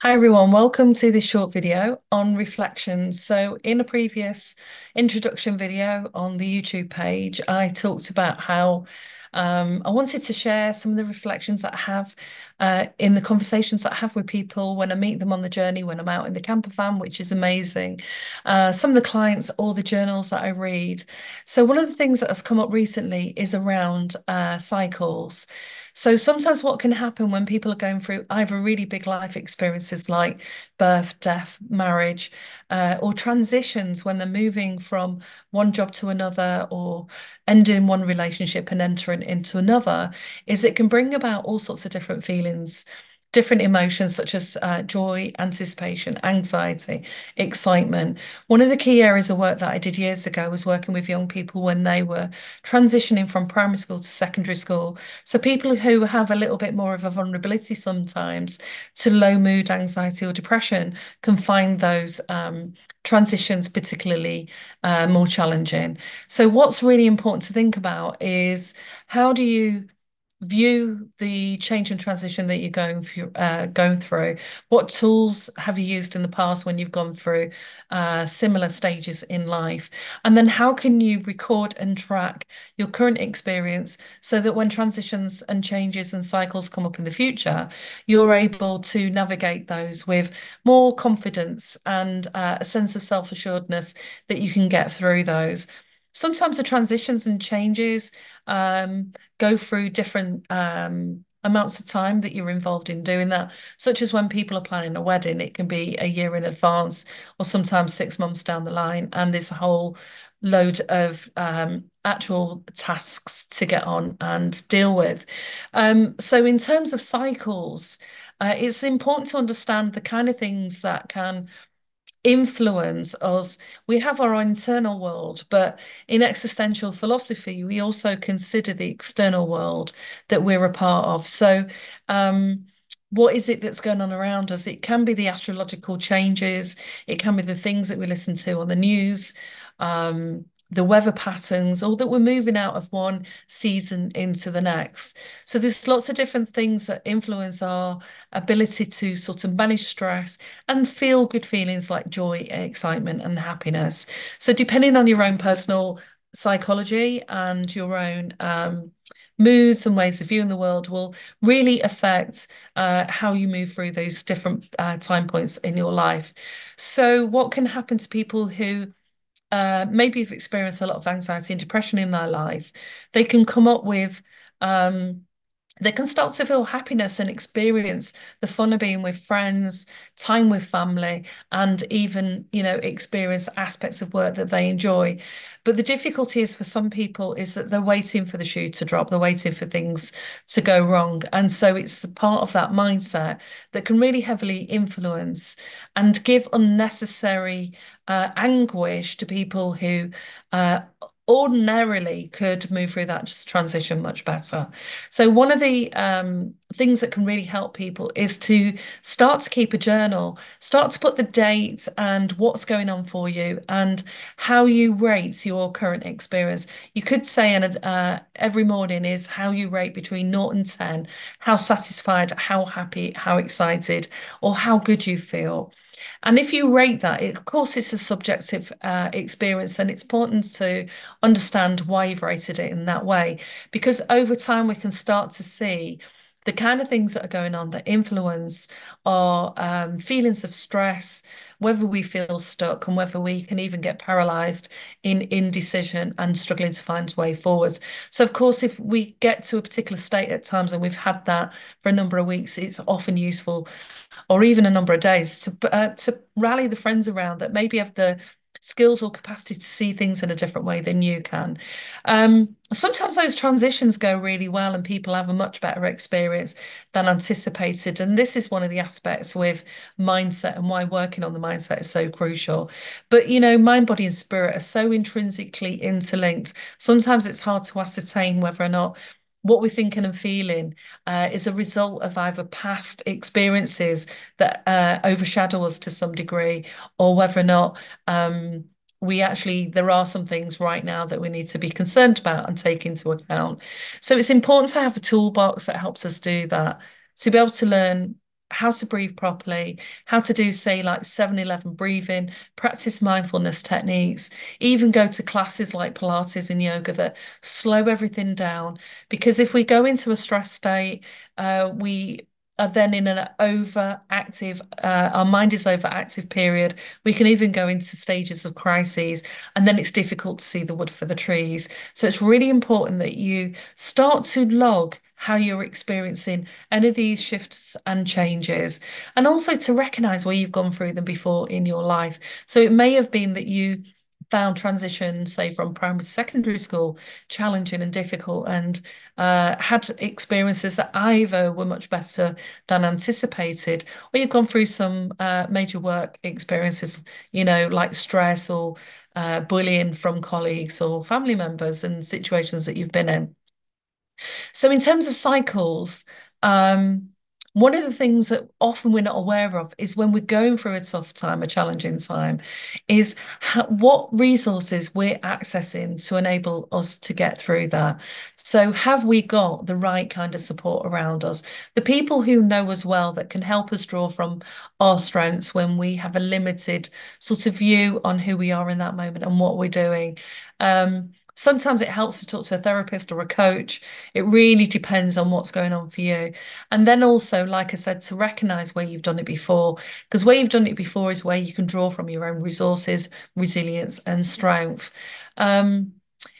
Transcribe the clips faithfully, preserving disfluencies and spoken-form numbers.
Hi everyone, welcome to this short video on reflections. So in a previous introduction video on the YouTube page, I talked about how um, I wanted to share some of the reflections that I have uh, in the conversations that I have with people when I meet them on the journey, when I'm out in the camper van, which is amazing. Uh, some of the clients or the journals that I read. So one of the things that has come up recently is around uh, cycles. So sometimes what can happen when people are going through either really big life experiences like birth, death, marriage, uh, or transitions when they're moving from one job to another or ending one relationship and entering into another, is it can bring about all sorts of different feelings. Different emotions such as uh, joy, anticipation, anxiety, excitement. One of the key areas of work that I did years ago was working with young people when they were transitioning from primary school to secondary school, so people who have a little bit more of a vulnerability sometimes to low mood, anxiety, or depression can find those um, transitions particularly uh, more challenging. So what's really important to think about is how do you view the change and transition that you're going through, uh, going through. What tools have you used in the past when you've gone through uh, similar stages in life? And then how can you record and track your current experience so that when transitions and changes and cycles come up in the future, you're able to navigate those with more confidence and uh, a sense of self-assuredness that you can get through those. Sometimes the transitions and changes um, go through different um, amounts of time that you're involved in doing that, such as when people are planning a wedding, it can be a year in advance or sometimes six months down the line, and there's a whole load of um, actual tasks to get on and deal with. Um, so, in terms of cycles, uh, it's important to understand the kind of things that can influence us. We have our internal world, but in existential philosophy, we also consider the external world that we're a part of. So, um, what is it that's going on around us? It can be the astrological changes, it can be the things that we listen to on the news, um, the weather patterns, or that we're moving out of one season into the next. So there's lots of different things that influence our ability to sort of manage stress and feel good feelings like joy, excitement, and happiness. So, depending on your own personal psychology and your own um, moods and ways of viewing the world, will really affect uh, how you move through those different uh, time points in your life. So, what can happen to people who uh, maybe have experienced a lot of anxiety and depression in their life? They can come up with um, they can start to feel happiness and experience the fun of being with friends, time with family, and even, you know, experience aspects of work that they enjoy. But the difficulty is for some people is that they're waiting for the shoe to drop, they're waiting for things to go wrong. And so it's the part of that mindset that can really heavily influence and give unnecessary uh, anguish to people who uh, ordinarily could move through that transition much better. So one of the um, things that can really help people is to start to keep a journal, start to put the date and what's going on for you and how you rate your current experience. You could say and uh, every morning is how you rate between zero and ten, how satisfied, how happy, how excited, or how good you feel. And if you rate that, it, of course, it's a subjective uh, experience, and it's important to understand why you've rated it in that way, because over time we can start to see the kind of things that are going on that influence our um, feelings of stress, whether we feel stuck, and whether we can even get paralyzed in indecision and struggling to find way forwards. So, of course, if we get to a particular state at times and we've had that for a number of weeks, it's often useful or even a number of days to uh, to rally the friends around that maybe have the skills or capacity to see things in a different way than you can. Um, sometimes those transitions go really well and people have a much better experience than anticipated. And this is one of the aspects with mindset and why working on the mindset is so crucial. But, you know, mind, body, and spirit are so intrinsically interlinked. Sometimes it's hard to ascertain whether or not what we're thinking and feeling uh, is a result of either past experiences that uh, overshadow us to some degree, or whether or not um, we actually, there are some things right now that we need to be concerned about and take into account. So it's important to have a toolbox that helps us do that, to be able to learn how to breathe properly, how to do, say, like seven eleven breathing, practice mindfulness techniques, even go to classes like Pilates and yoga that slow everything down. Because if we go into a stress state, uh, we are then in an overactive, uh, our mind is overactive period. We can even go into stages of crises, and then it's difficult to see the wood for the trees. So it's really important that you start to log how you're experiencing any of these shifts and changes, and also to recognize where you've gone through them before in your life. So it may have been that you found transition, say, from primary to secondary school, challenging and difficult, and uh, had experiences that either were much better than anticipated, or you've gone through some uh, major work experiences, you know, like stress or uh, bullying from colleagues or family members and situations that you've been in. So in terms of cycles, um, one of the things that often we're not aware of is when we're going through a tough time, a challenging time, is how, what resources we're accessing to enable us to get through that. So have we got the right kind of support around us? The people who know us well that can help us draw from our strengths when we have a limited sort of view on who we are in that moment and what we're doing. Um, Sometimes it helps to talk to a therapist or a coach. It really depends on what's going on for you. And then also, like I said, to recognize where you've done it before, because where you've done it before is where you can draw from your own resources, resilience, and strength. Um,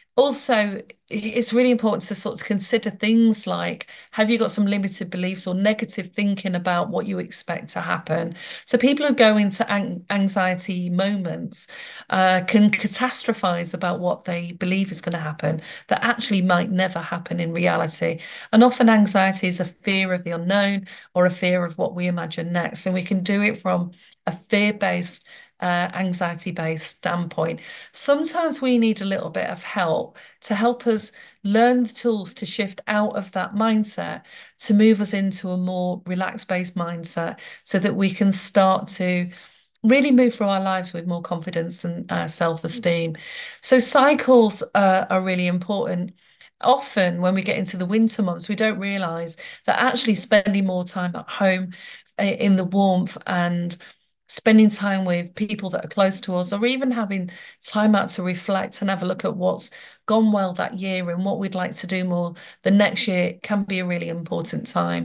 Also, it's really important to sort of consider things like, have you got some limited beliefs or negative thinking about what you expect to happen? So people who go into an anxiety moments uh, can catastrophize about what they believe is going to happen that actually might never happen in reality. And often anxiety is a fear of the unknown or a fear of what we imagine next. And we can do it from a fear-based uh, anxiety-based standpoint. Sometimes we need a little bit of help to help us learn the tools to shift out of that mindset to move us into a more relaxed based mindset so that we can start to really move through our lives with more confidence and uh, self-esteem. So cycles uh, are really important. Often when we get into the winter months, we don't realize that actually spending more time at home uh, in the warmth and spending time with people that are close to us, or even having time out to reflect and have a look at what's gone well that year and what we'd like to do more the next year can be a really important time.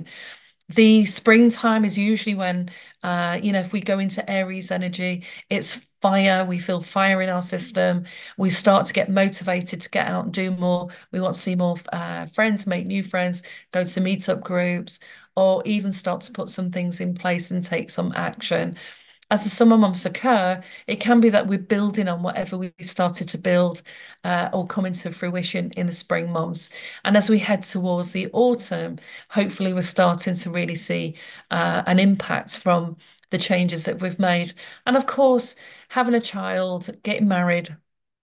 The springtime is usually when, uh, you know, if we go into Aries energy, it's fire. We feel fire in our system. We start to get motivated to get out and do more. We want to see more uh, friends, make new friends, go to meetup groups, or even start to put some things in place and take some action. As the summer months occur, it can be that we're building on whatever we started to build uh, or come into fruition in the spring months. And as we head towards the autumn, hopefully we're starting to really see uh, an impact from the changes that we've made. And of course, having a child, getting married,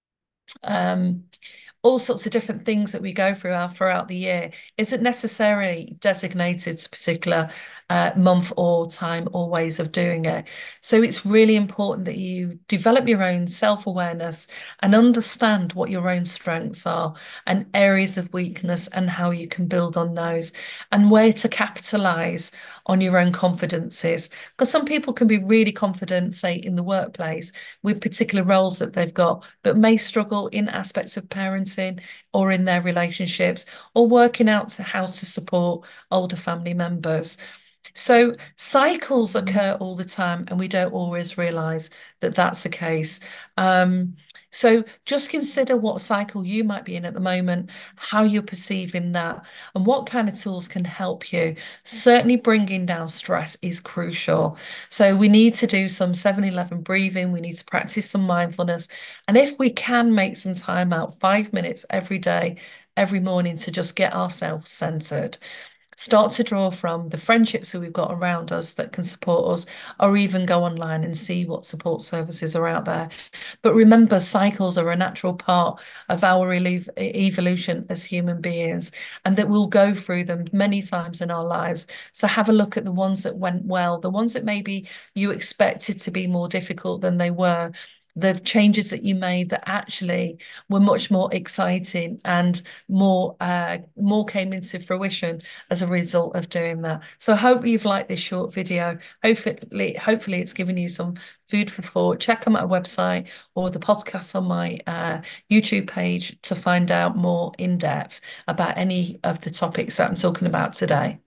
um, all sorts of different things that we go through our, throughout the year isn't necessarily designated to a particular uh, month or time or ways of doing it. So it's really important that you develop your own self-awareness and understand what your own strengths are and areas of weakness and how you can build on those and where to capitalize on your own confidences. Because some people can be really confident, say, in the workplace with particular roles that they've got, but may struggle in aspects of parenting or in their relationships or working out to how to support older family members. So cycles occur all the time, and we don't always realize that that's the case. Um, so just consider what cycle you might be in at the moment, how you're perceiving that, and what kind of tools can help you. Certainly, bringing down stress is crucial. So we need to do some seven eleven breathing. We need to practice some mindfulness. And if we can make some time out, five minutes every day, every morning to just get ourselves centered, start to draw from the friendships that we've got around us that can support us, or even go online and see what support services are out there. But remember, cycles are a natural part of our evolution as human beings, and that we'll go through them many times in our lives. So have a look at the ones that went well, the ones that maybe you expected to be more difficult than they were. the changes that you made that actually were much more exciting and more uh, more came into fruition as a result of doing that. So I hope you've liked this short video. Hopefully, hopefully it's given you some food for thought. Check out my website or the podcast on my uh, YouTube page to find out more in depth about any of the topics that I'm talking about today.